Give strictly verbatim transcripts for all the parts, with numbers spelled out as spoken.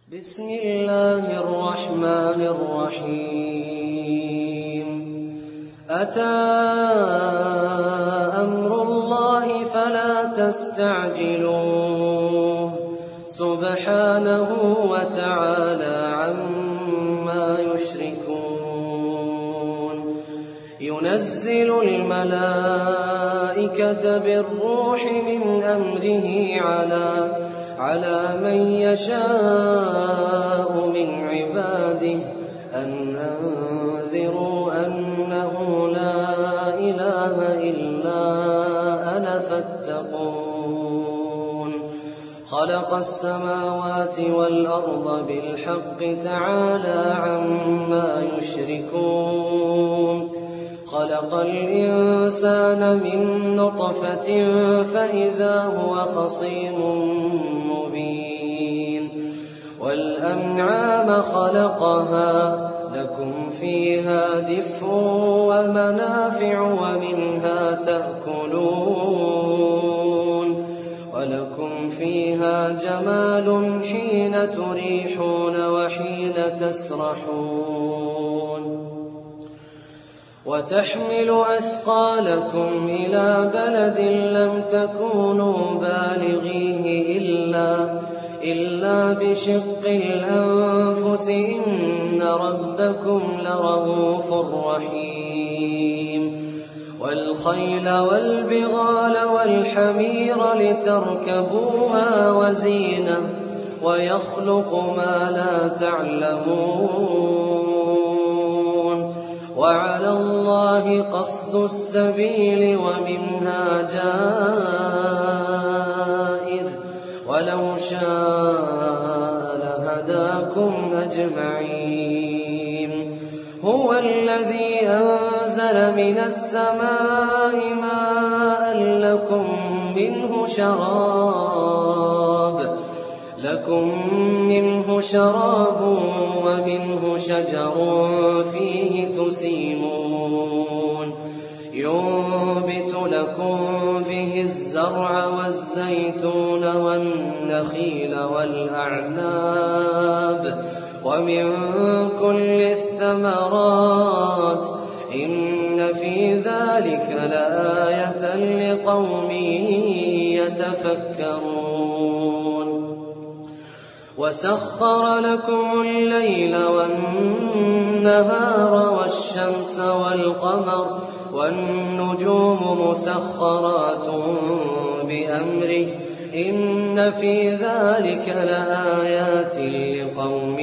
بسم الله الرحمن الرحيم أتى أمر الله فلا تستعجلوه سبحانه وتعالى عما يشركون ينزل الملائكة بالروح من أمره على على من يشاء من عباده أن أنذروا أنه لا إله إلا أنا فاتقون خلق السماوات والأرض بالحق تعالى عما يشركون خلق الإنسان من نطفة فإذا هو خصيم مبين والأنعام خلقها لكم فيها دفء ومنافع ومنها تأكلون ولكم فيها جمال حين تريحون وحين تسرحون وتحمل أثقالكم إلى بلد لم تكونوا بالغيه إلا, إلا بشق الأنفس إن ربكم لرؤوف رحيم والخيل والبغال والحمير لتركبوها وزينة ويخلق ما لا تعلمون وعلى الله قصد السبيل ومنها جائر ولو شاء لهداكم أجمعين هو الذي أنزل من السماء ماء لكم منه شراب لكم منه شراب ومنه شجر فيه تسيمون ينبت لكم به الزرع والزيتون والنخيل والأعناب ومن كل الثمرات إن في ذلك لآية لقوم يتفكرون وسخر لكم الليل والنهار والشمس والقمر والنجوم مسخرات بأمره إن في ذلك لآيات لقوم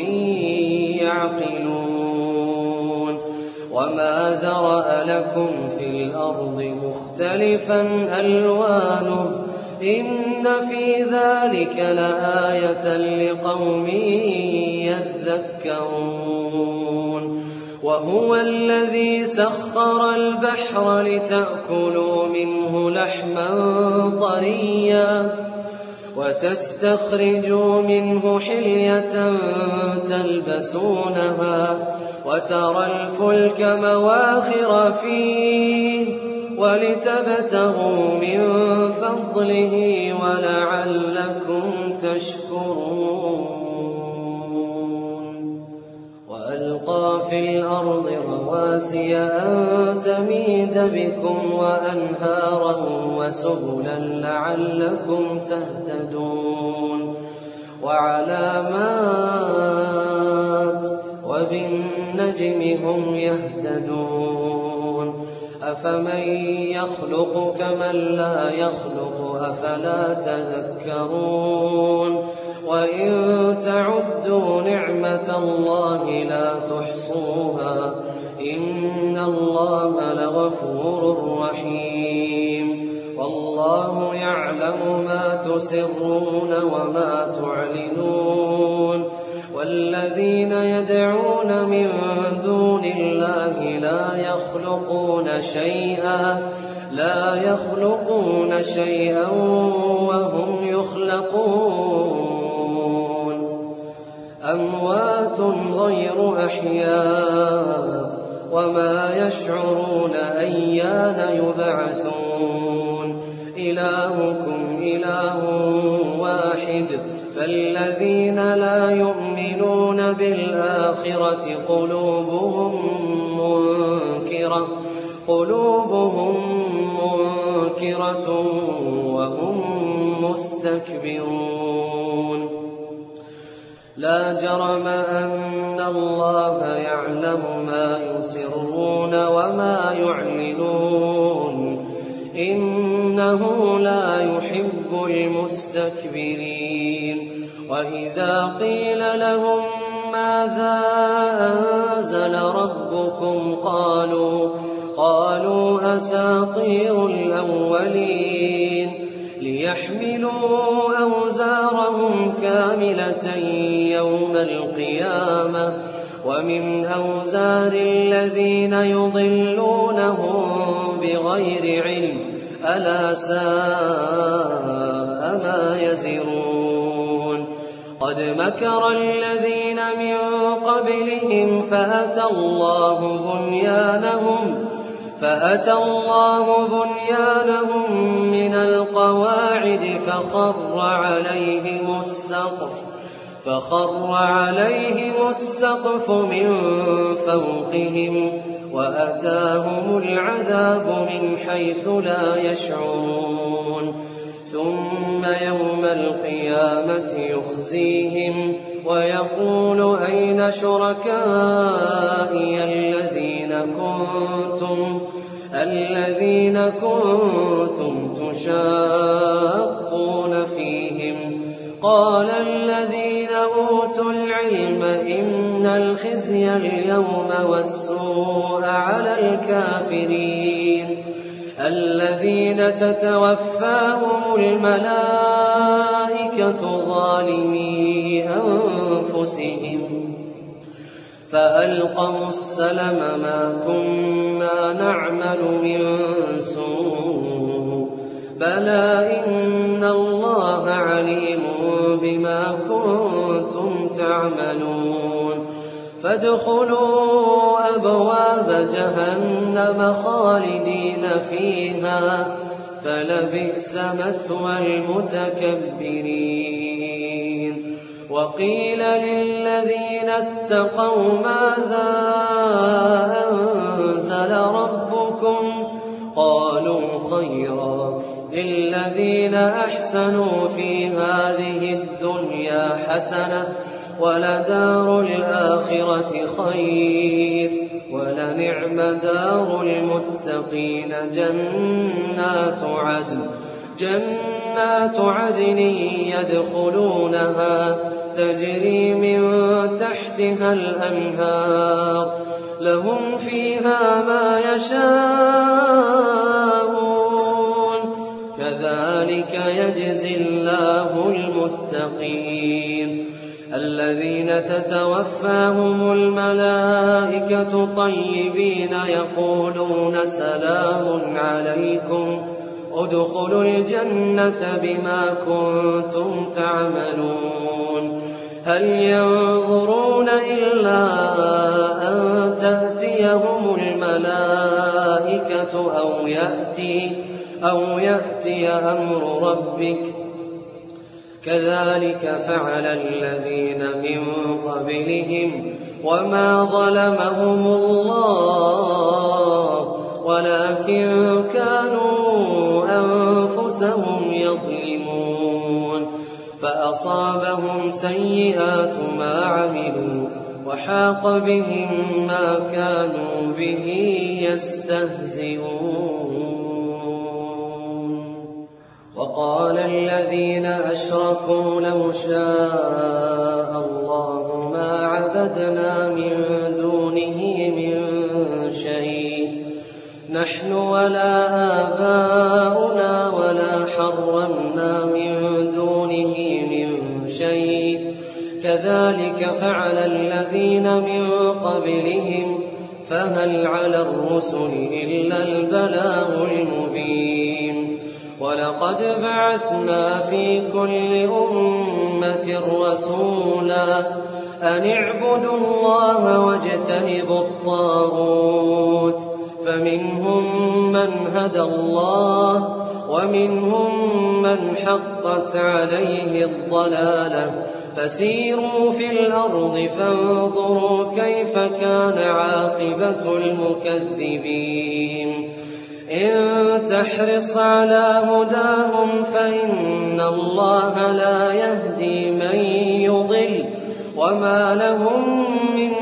يعقلون وما ذرأ لكم في الأرض مختلفا ألوانه إن في ذلك لآية لقوم يذكرون وهو الذي سخر البحر لتأكلوا منه لحما طريا وتستخرجوا منه حلية تلبسونها وترى الفلك مواخر فيه ولتبتغوا من فضله ولعلكم تشكرون وألقى في الأرض رواسي أن تميد بكم وأنهارا وسبلا لعلكم تهتدون وعلامات وبالنجم هم يهتدون أفمن يخلق كمن لا يخلق أفلا تذكرون وإن تعدوا نعمة الله لا تحصوها إن الله لغفور رحيم والله يعلم ما تسرون وما تعلنون والذين يدعون من دون الله لا يخلقون شيئا لا يخلقون شيئا وهم يخلقون أموات غير أحياء وما يشعرون أيان يبعثون إلهكم إله واحد فالذين لا يؤمنون بالآخرة قلوبهم منكرة قلوبهم منكرة وهم مستكبرون لا جرم أن الله يعلم ما يسرون وما يعلنون إنه لا يحب المستكبرين وإذا قيل لهم ماذا أنزل ربكم قالوا قالوا أساطير الأولين ليحملوا أوزارهم كاملة يوم القيامة ومن أوزار الذين يضلونهم بغير علم ألا ساء ما يزرون قد مكر الذين من قبلهم فأتى الله بنيانهم فأتى الله بنيانهم من القواعد فخر عليهم السقف فخر عليهم السقف من فوقهم وأتاهم العذاب من حيث لا يشعرون ثم يوم القيامة يخزيهم ويقول أين شركائي الذين كنتم الذين كنتم تشاقون فيهم قال الذين أوتوا العلم إن الخزي اليوم والسوء على الكافرين الذين تتوفاهم الملائكة ظالمي أنفسهم فألقوا السلم ما كنا نعمل من سوء بلى إن الله عليم بما كنتم تعملون فادخلوا أبواب جهنم خالدين فيها فلبئس مثوى المتكبرين وقيل للذين اتقوا ماذا أنزل ربكم قالوا خيرا للذين أحسنوا في هذه الدنيا حسنة ولدار الآخرة خير ولنعم دار المتقين جنات عدن جنات عدن يدخلونها تجري من تحتها الأنهار لهم فيها ما يشاءون كذلك يجزي الله المتقين الذين تتوفاهم الملائكة طيبين يقولون سلام عليكم ادخلوا الجنة بما كنتم تعملون هل ينظرون إلا أن تأتيهم الملائكة أو يأتي, أو يأتي أمر ربك كذلك فعل الذين من قبلهم وما ظلمهم الله ولكن كانوا أنفسهم يظلمون فأصابهم سيئات ما عملوا وحاق بهم ما كانوا به يستهزئون وقال الذين أشركوا لو شاء الله ما عبدنا من دونه من شيء نحن ولا آباؤنا ولا حرمنا من دونه من شيء كذلك فعل الذين من قبلهم فهل على الرسل إلا البلاغ المبين ولقد بعثنا في كل أمة رسولا أن اعبدوا الله واجتنبوا الطاغوت فمنهم من هدى الله ومنهم من حقت عليه الضلالة فسيروا في الأرض فانظروا كيف كان عاقبة المكذبين إن تحرص على هداهم فإن الله لا يهدي من يضل وما لهم من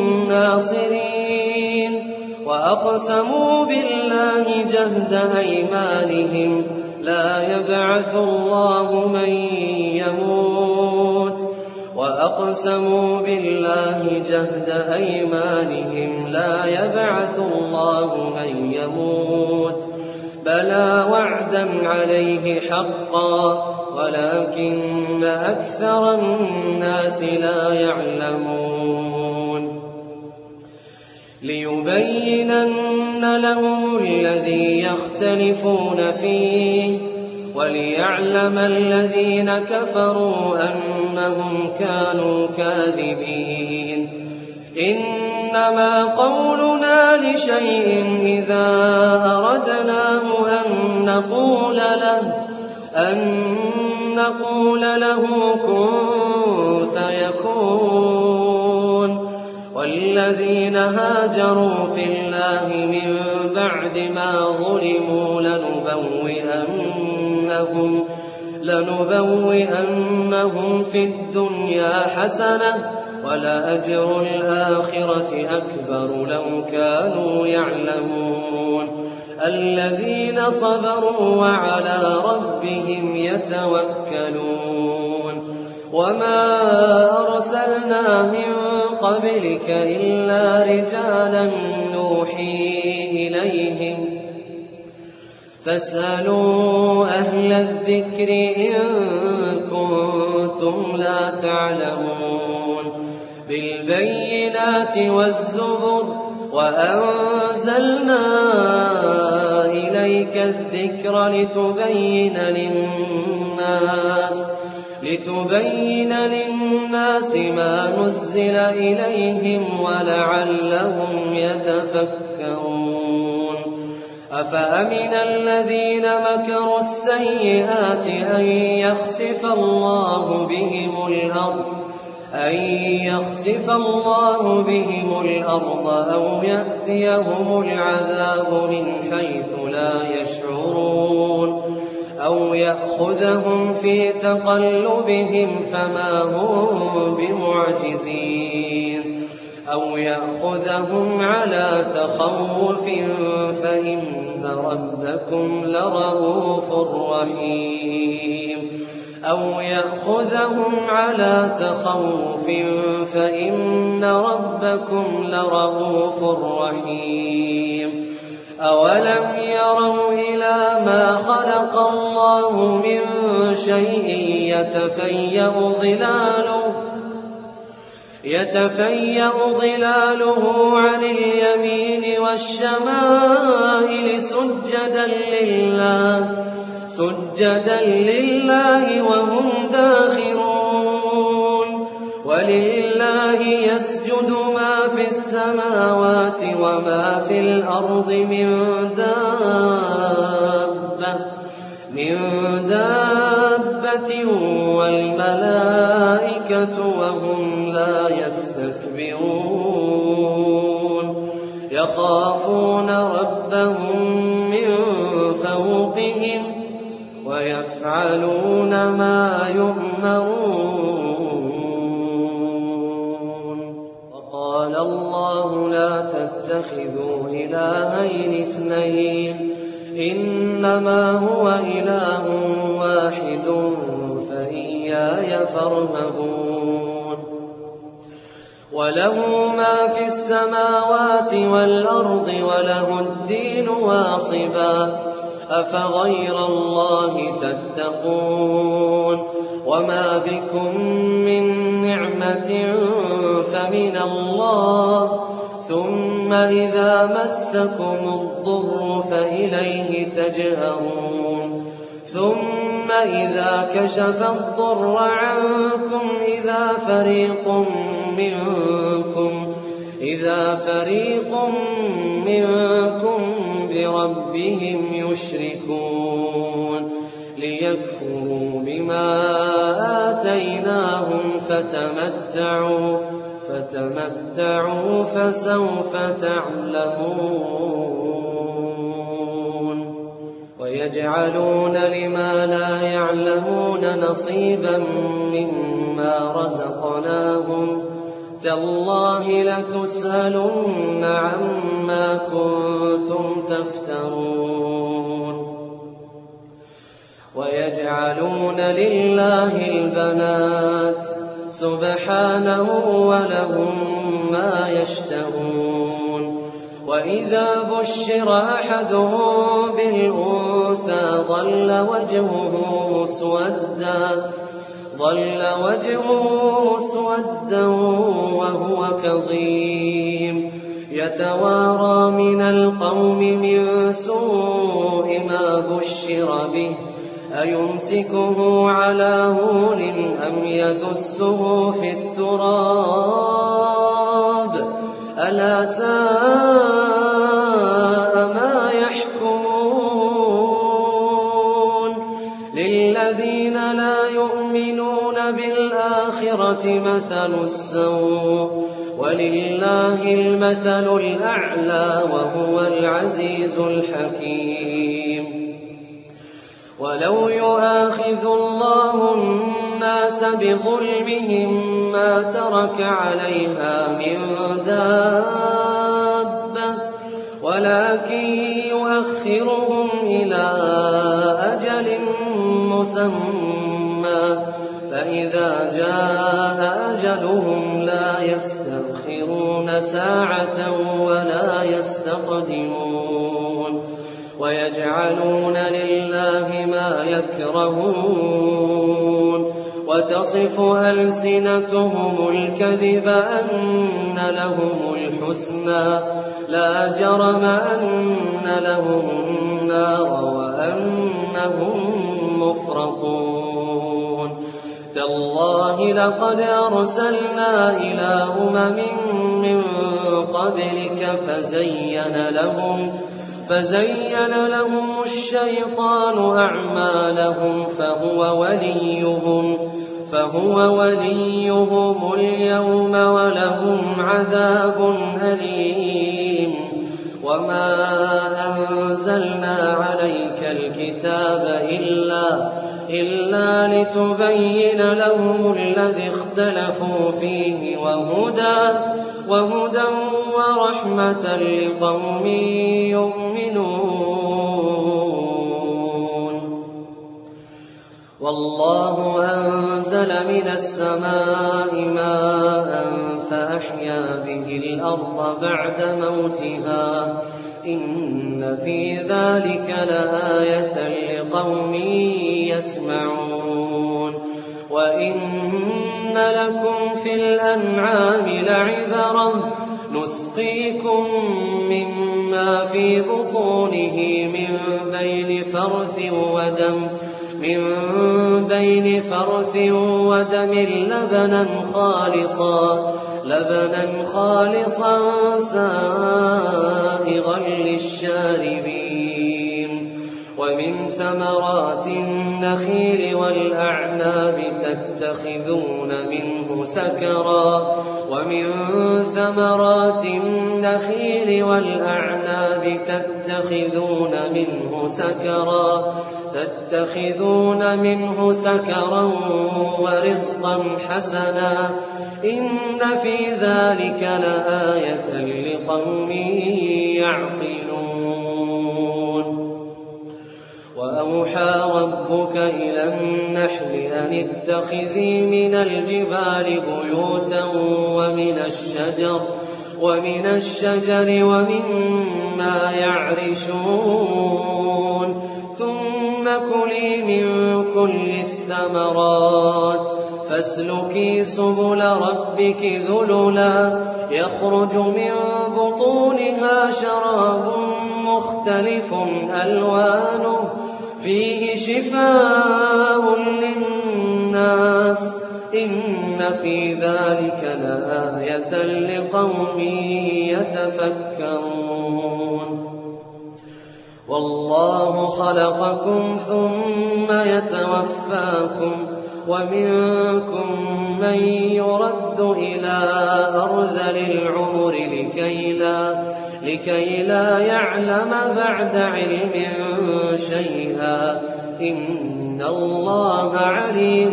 ناصرين وأقسموا بالله جهد أيمانهم لا يبعث الله من يموت وأقسموا بالله جهد أيمانهم لا يبعث الله من يموت بلى وعدا عليه حقا ولكن أكثر الناس لا يعلمون ليبينن لهم الذي يختلفون فيه وليعلم الذين كفروا أنهم كانوا كاذبين إنما قولنا لشيء إذا أردناه أن نقول له أن نقول له كن فيكون والذين هاجروا في الله من بعد ما ظلموا لنبوئنهم لنبوئنهم في الدنيا حسنة ولأجر الآخرة أكبر لو كانوا يعلمون الذين صبروا وعلى ربهم يتوكلون وما أرسلنا من قبلك إلا رجالا نوحي إليهم فاسألوا أهل الذكر إن كنتم لا تعلمون بالبينات والزبر وأنزلنا إليك الذكر لتبين للناس لتبين للناس ما نزل إليهم ولعلهم يتفكرون أفأمن الذين مكروا السيئات أن يخسف الله بهم الأرض أن يخسف الله بهم الأرض أو يأتيهم العذاب من حيث لا يشعرون أو يأخذهم في تقلبهم فما هم بمعجزين أو يأخذهم على تخوف فإن ربكم لرؤوف رحيم أو يأخذهم على تخوف فإن ربكم لرؤوف رحيم أولم يروا إلى ما خلق الله من شيء يتفيأ ظلاله يتفيأ ظلاله عن اليمين والشمائل سجدا لله سجدا لله وهم داخرون ولله يسجد ما في السماوات وما في الأرض من دابة من دابة والملائكة وهم لا يستكبرون يخافون ربهم من فوقهم ويفعلون ما يؤمرون وقال الله لا تتخذوا إلهين اثنين إنما هو إله واحد فإياي فارهبون وله ما في السماوات والأرض وله الدين واصبا أفغير الله تتقون وما بكم من نعمة فمن الله ثم إذا مسكم الضر فإليه تجأرون ثم إذا كشف الضر عنكم إذا فريق منكم إذا فريق منكم بربهم يشركون ليكفروا بما آتيناهم فتمتعوا فتمتعوا فسوف تعلمون ويجعلون لما لا يعلمون نصيبا مما رزقناهم تالله لتسألن عما كنتم تفترون ويجعلون لله البنات سبحانه ولهم ما يشتهون وإذا بشر أحدهم بالأنثى ظل وجهه مسودا ظل وجهه مسودا وهو كظيم يتوارى من القوم من سوء ما بشر به أيمسكه على هون أم يدسه في التراب ألا ساء ما يحكمون للذين لا يؤمنون بالآخرة مثل السوء ولله المثل الأعلى وهو العزيز الحكيم ولو يؤاخذ الله الناس بظلمهم ما ترك عليها من دابة ولكن يؤخرهم إلى أجل مسمى فإذا جاء أجلهم لا يستأخرون ساعة ولا يستقدمون ويجعلون لله ما يكرهون وتصف ألسنتهم الكذب أن لهم الحسنى لا جرم أن لهم النار وأنهم مفرطون تالله لقد أرسلنا إلى أمم من قبلك فزين لهم فزين لهم الشيطان أعمالهم فهو وليهم فهو وليهم اليوم ولهم عذاب أليم وما أنزلنا عليك الكتاب إلا إلا لتبين لهم الذي اختلفوا فيه وهدى وهدى ورحمة لقوم يؤمنون والله أنزل من السماء ماء فأحيا به الأرض بعد موتها إن في ذلك لآية لقوم يسمعون وإن لكم في الأنعام لعبرة نسقيكم مما في بطونه من بين فرث ودم من بين فرث ودم لبنا خالصا لبنا خالصا سائغا للشاربين ومن ثمرات النخيل والأعناب تتخذون منه سكرا ومن ثمرات النخيل والأعناب تتخذون منه سكرا تتخذون منه سكرا ورزقا حسنا إن في ذلك لآية لقوم يعقلون وأوحى ربك إلى النحل أن اتخذي من الجبال بيوتا ومن الشجر ومن الشجر ومما يعرشون ثم كلي من كل الثمرات فاسلكي سبل ربك ذللا يخرج من بطونها شراب مختلف ألوانه فيه شفاء للناس إن في ذلك لآية لقوم يتفكرون والله خلقكم ثم يتوفاكم ومنكم من يرد إلى أرذل العمر لكي لا, لكي لا يعلم بعد علم شيئا إن الله عليم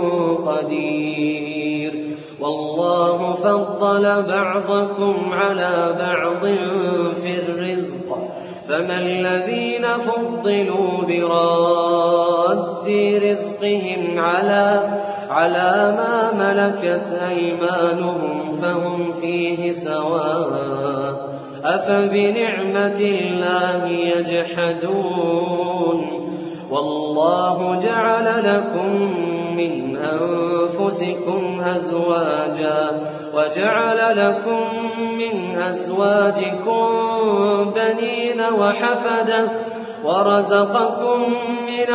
قدير والله فضل بعضكم على بعض في الرزق فما الذين فضلوا براد رزقهم على, على ما ملكت أيمانهم فهم فيه سواء أفبنعمة الله يجحدون والله جعل لكم من أنفسكم أزواجا وجعل لكم من أزواجكم بنين وحفدة ورزقكم من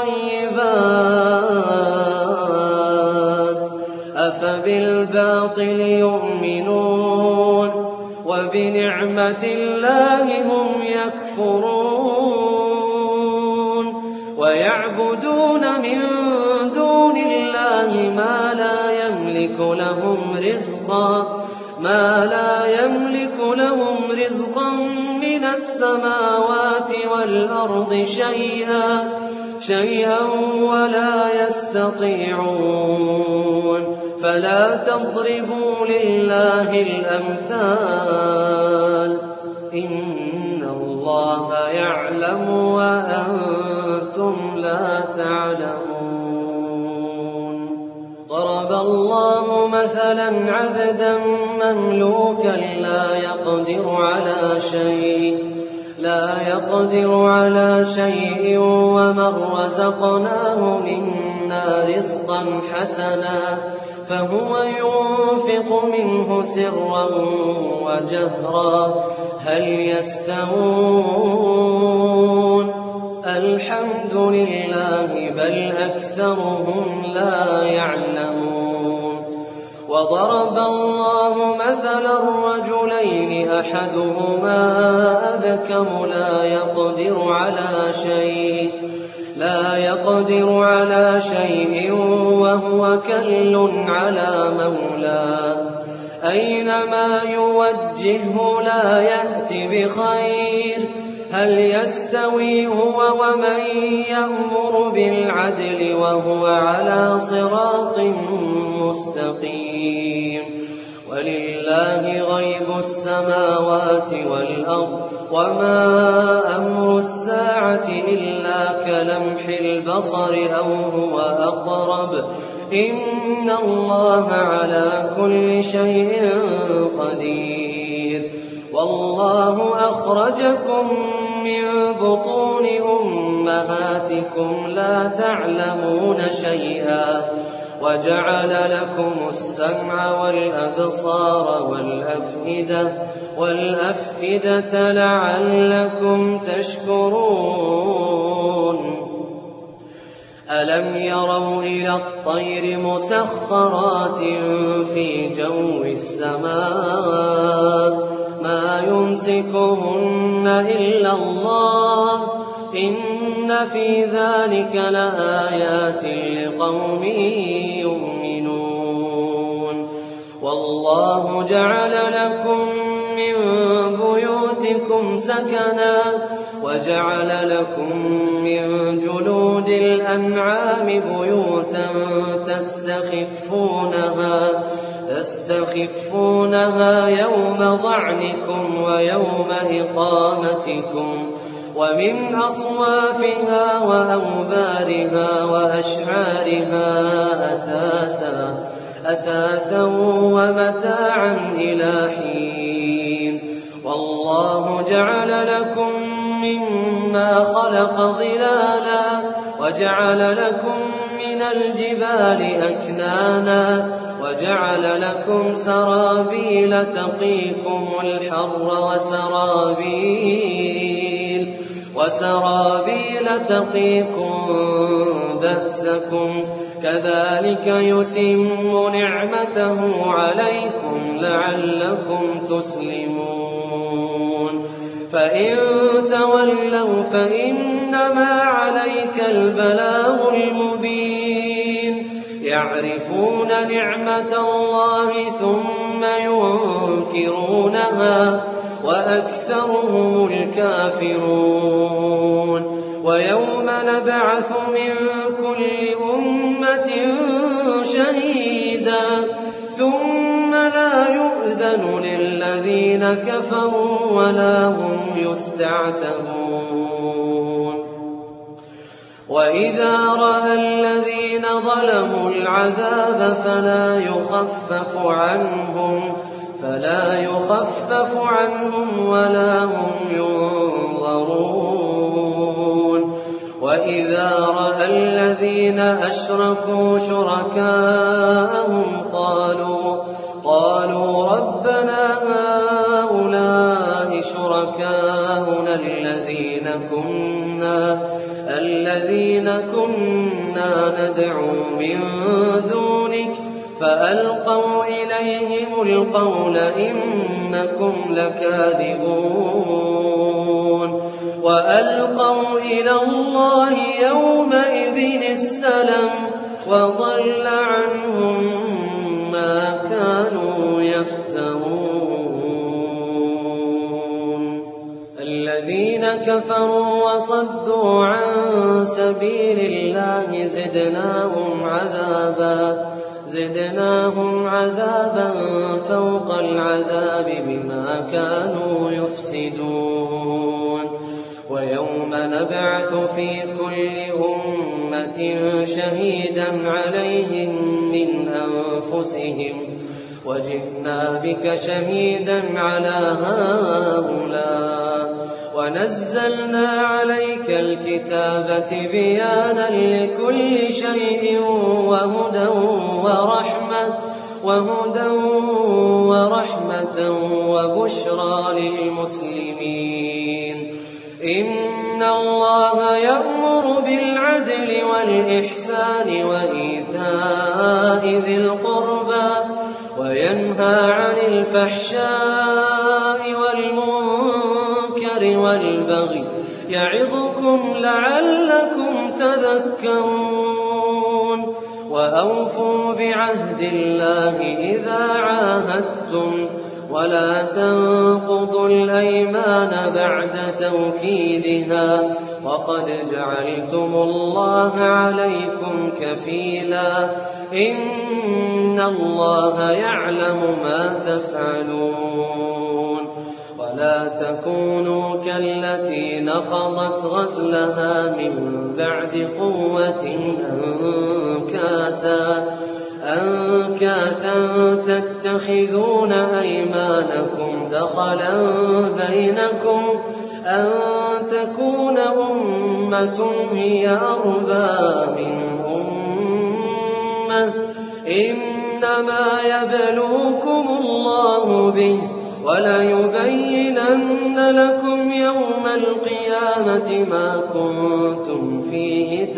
الطيبات أفبالباطل يؤمنون وبنعمة الله هم يكفرون ويعبدون من دون الله ما لا يملك لهم رزقا ما لا يملك لهم رزقا من السماوات والأرض شيئا شيئا ولا يستطيعون فلا تضربوا لله الأمثال إن الله يعلم وأنتم لا تعلمون ضرب الله مثلا عبدا مملوكا لا يقدر على شيء لا يقدر على شيء ومن رزقناه منا رزقا حسنا فهو ينفق منه سرا وجهرا هل يستوون الحمد لله بل أكثرهم لا يعلمون وضرب الله مثلا رجلين أحدهما أبكم لا يقدر على شيء لا يقدر على شيء وهو كل على مولاه أينما يوجهه لا يأتي بخير هل يستوي هو ومن يأمر بالعدل وهو على صراط مستقيم ولله غيب السماوات والأرض وما أمر الساعة إلا كلمح البصر أو هو أقرب إن الله على كل شيء قدير والله أخرجكم من بطون أمهاتكم لا تعلمون شيئا وجعل لكم السمع والأبصار والأفئدة, والأفئدة لعلكم تشكرون ألم يروا إلى الطير مسخرات في جو السماء ما يمسكهن إلا الله إن في ذلك لآيات لقوم يؤمنون والله جعل لكم من بيوتكم سكنا وجعل لكم من جلود الأنعام بيوتا تستخفونها تستخفونها يوم ظعنكم ويوم إقامتكم ومن أصوافها وأوبارها وأشعارها أثاثا, أثاثا ومتاعا إلى حين والله جعل لكم مما خلق ظلالا وجعل لكم من الجبال أكنانا وجعل لكم سرابيل تقيكم الحر وسرابيل, وسرابيل تقيكم بأسكم كذلك يتم نعمته عليكم لعلكم تسلمون فإن تولوا فإنما عليك البلاغ المبين يعرفون نعمة الله ثم ينكرونها وأكثرهم الكافرون ويوم نبعث من كل أمة شهيدا ثم لا يؤذن للذين كفروا ولا هم يستعتبون وإذا رأى الذين ظلموا العذاب فلا يخفف عنهم فلا يخفف عنهم ولا هم ينظرون وإذا رأى الذين أشركوا شركاءهم قالوا قالوا ربنا هؤلاء شركاؤنا الذين كنا الذين كنا ندعو من دونك فألقوا إليهم القول إنكم لكاذبون وألقوا إلى الله يومئذ السلم وضل عنهم ما كانوا يفترون الذين كفروا وصدوا عن سبيل الله زدناهم عذابا زدناهم عذابا فوق العذاب بما كانوا يفسدون ويوم نبعث في كل أمة شهيدا عليهم من أنفسهم وجئنا بك شهيدا على هؤلاء ونزلنا عليك الكتاب تبيانا لكل شيء وهدى ورحمة وهدى ورحمة وبشرى للمسلمين إن الله يأمر بالعدل والإحسان وإيتاء ذي القربى وينهى عن الفحشاء والمنكر والبغي يعظكم لعلكم تذكرون وأوفوا بعهد الله إذا عاهدتم ولا تنقضوا الأيمان بعد توكيدها وقد جعلتم الله عليكم كفيلا إن الله يعلم ما تفعلون ولا تكونوا كالتي نقضت غزلها من بعد قوة أنكاثا أنكاثا تتخذون أيمانكم دخلا بينكم أن تكون أمة هي أربى من أمة إنما يبلوكم الله به وليبينن لكم يوم القيامة ما كنتم فيه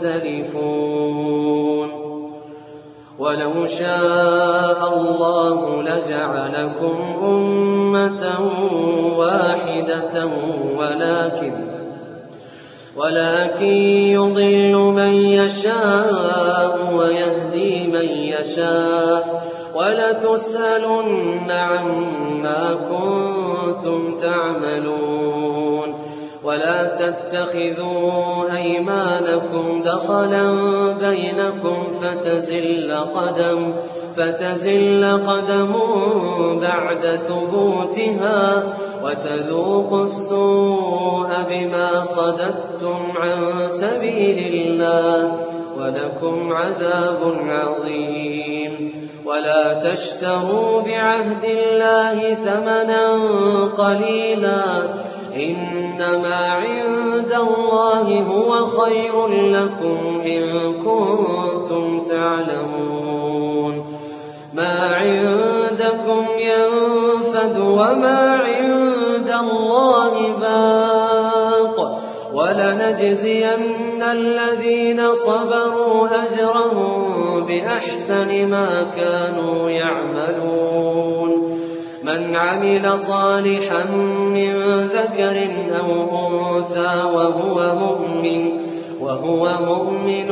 تختلفون ولو شاء الله لجعلكم أمة واحدة ولكن ولكن يضل من يشاء ويهدي من يشاء ولتسألن عما كنتم تعملون ولا تتخذوا أيمانكم دخلا بينكم فتزل قدم فتزل قدم بعد ثبوتها وتذوقوا السوء بما صددتم عن سبيل الله ولكم عذاب عظيم ولا تشتروا بعهد الله ثمنا قليلا إنما عند الله هو خير لكم إن كنتم تعلمون ما عندكم ينفد وما عند الله باق ولنجزين الذين صبروا أجرهم بأحسن ما كانوا يعملون من عمل صالحا من ذكر أو أنثى وهو مؤمن وهو مؤمن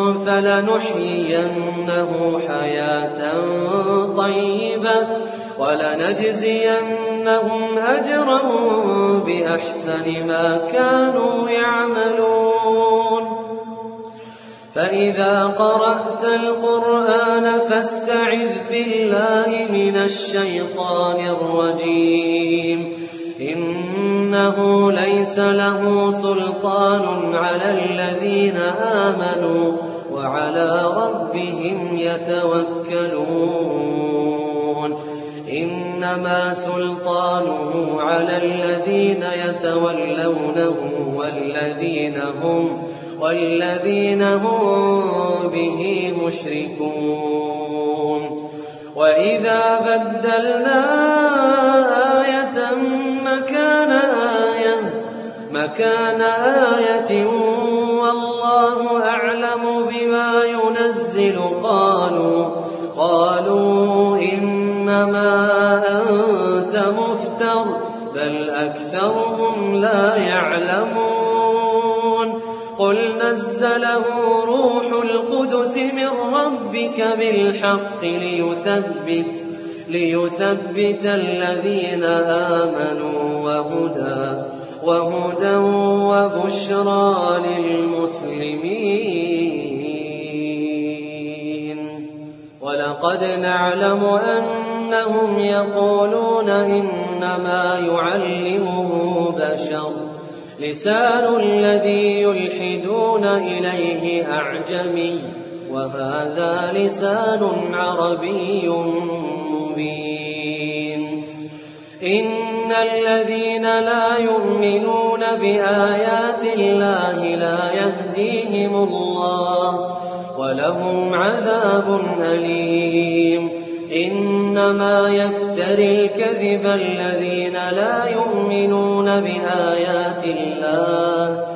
فلنحيينه حياة طيبة ولنجزينهم أجرهم بأحسن ما كانوا يعملون فإذا قرأت القرآن فاستعذ بالله من الشيطان الرجيم إنه ليس له سلطان على الذين آمنوا وعلى ربهم يتوكلون إنما سلطانه على الذين يتولونه والذين هم والذين هم به مشركون وإذا بدلنا آية مكان آية مكان آية والله أعلم بما ينزل قالوا قالوا إنما أنت مفتر بل أكثرهم لا يعلمون قل نزله روح القدس من ربك بالحق ليثبت ليثبت الذين آمنوا وهدى وهدى وبشرى للمسلمين ولقد نعلم أنهم يقولون إنما يعلمه بشر لسان الذي يلحدون إليه أعجمي وهذا لسان عربي مبين إن الذين لا يؤمنون بآيات الله لا يهديهم الله ولهم عذاب أليم إنما يفتري الكذب الذين لا يؤمنون بآيات الله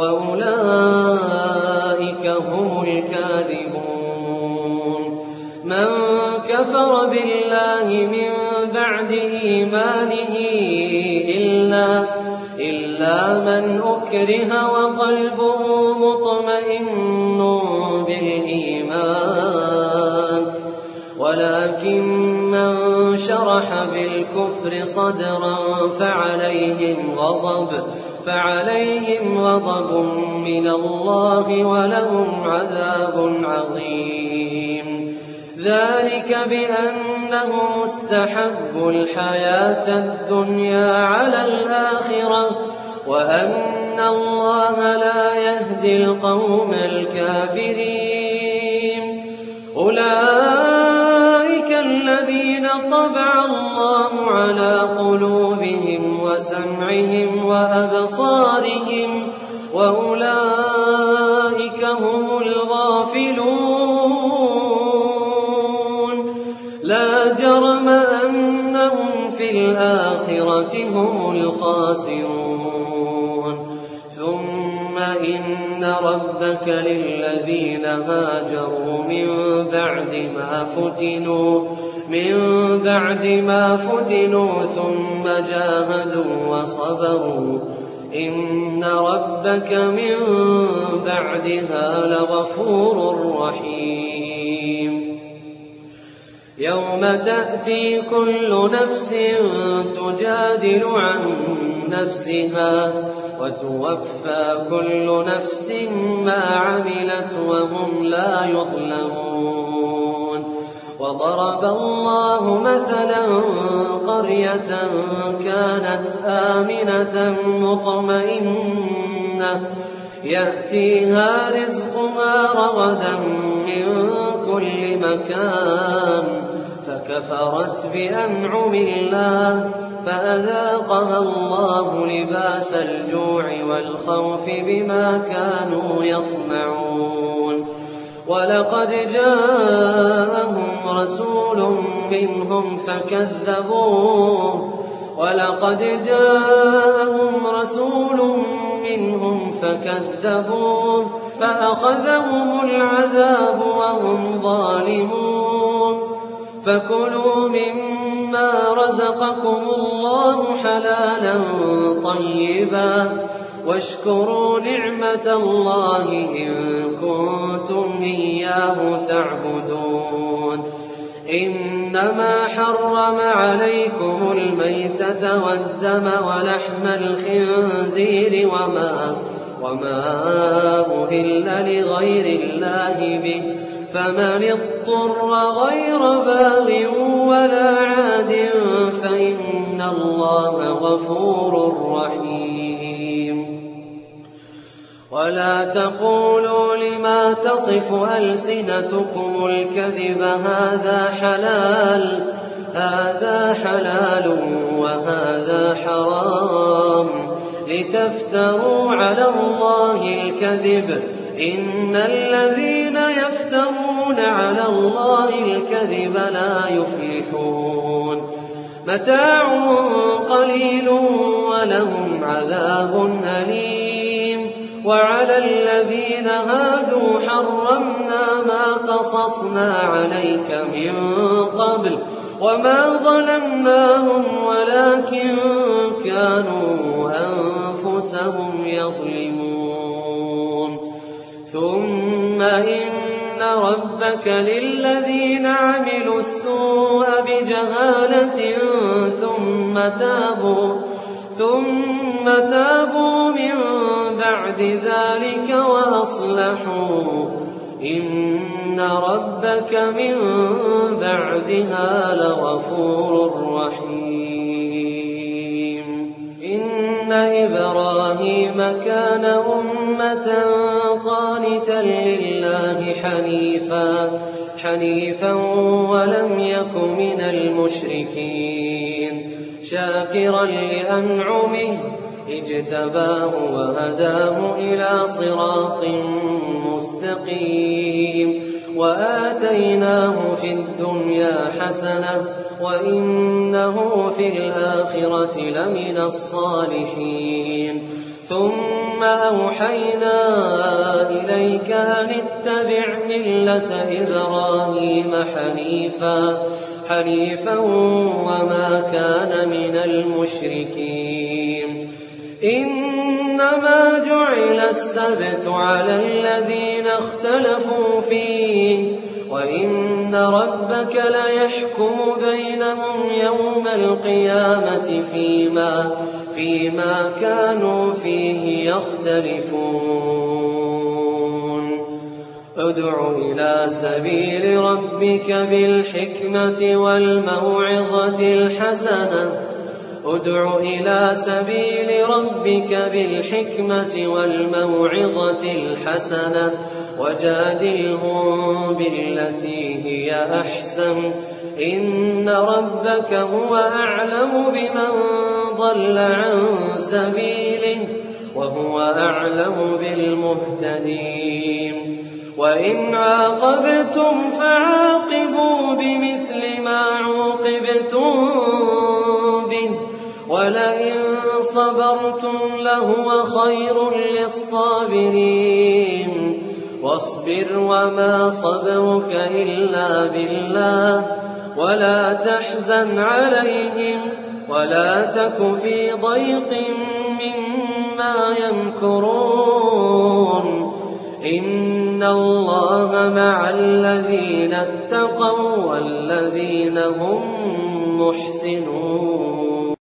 وأولئك هم الكاذبون من كفر بالله من بعد إيمانه إلا, إلا من أكره وقلبه مطمئن بالإيمان ولكن من شرح بالكفر صدرا فعليهم غضب فعليهم غضب من الله ولهم عذاب عظيم ذلك بأنهم استحبوا الحياة الدنيا على الآخرة وأن الله لا يهدي القوم الكافرين أولئك الذين طبع الله على قلوبهم وسمعهم وأبصارهم وأولئك هم الغافلون لا جرم أنهم في الآخرة هم الخاسرون ثم إن ربك للذين هاجروا من بعد ما فتنوا من بعد ما فتنوا ثم جاهدوا وصبروا إن ربك من بعدها لغفور رحيم يوم تأتي كل نفس تجادل عن نفسها وتوفى كل نفس ما عملت وهم لا يظلمون وضرب الله مثلا قرية كانت آمنة مطمئنة يأتيها رزقها رغدا من كل مكان فكفرت بأنعم الله فأذاقها الله لباس الجوع والخوف بما كانوا يصنعون ولقد جاءهم رسول منهم فكذبوه ولقد جاءهم رسول منهم فكذبوه فأخذهم العذاب وهم ظالمون فكلوا مما رزقكم الله حلالا طيبا واشكروا نعمة الله إن كنتم إياه تعبدون. إنما حرم عليكم الميتة والدم ولحم الخنزير وما, وما أهل لغير الله به، فمن اضطر غير باغ ولا عاد فإن الله غفور رحيم. ولا تقولوا لما تصف ألسنتكم الكذب هذا حلال هذا حلال وهذا حرام لتفتروا على الله الكذب، إن الذين يفترون على الله الكذب لا يفلحون. متاع قليل ولهم عذاب أليم. وعلى الذين هادوا حرمنا ما قصصنا عليك من قبل وما ظلمناهم ولكن كانوا أنفسهم يظلمون. ثم إن ربك للذين عملوا السوء بجهالة ثم تابوا ثم تابوا من بعد ذلك وأصلحوا إن ربك من بعدها لغفور رحيم. إن إبراهيم كان أمة قانتا لله حنيفا حنيفا ولم يك من المشركين، شاكرا لأنعمه اجتباه وهداه إلى صراط مستقيم، وآتيناه في الدنيا حسنة وإنه في الآخرة لمن الصالحين. ثم أوحينا إليك أن اتبع ملة إبراهيم حنيفا حنيفا وما كان من المشركين. إنما جعل السبت على الذين اختلفوا فيه، وإن ربك ليحكم بينهم يوم القيامة فيما, فيما كانوا فيه يختلفون. ادع إلى سبيل ربك بالحكمة والموعظة الحسنة ادع إلى سبيل ربك بالحكمة والموعظة الحسنة وجادلهم بالتي هي أحسن، إن ربك هو أعلم بمن ضل عن سبيله وهو أعلم بالمهتدين. وإن عاقبتم فعاقبوا بمثل ما عوقبتم به ولئن صبرتم لهو خير للصابرين. واصبر وما صبرك إلا بالله ولا تحزن عليهم ولا تك في ضيق مما يمكرون، إن الله مع الذين اتقوا والذين هم محسنون.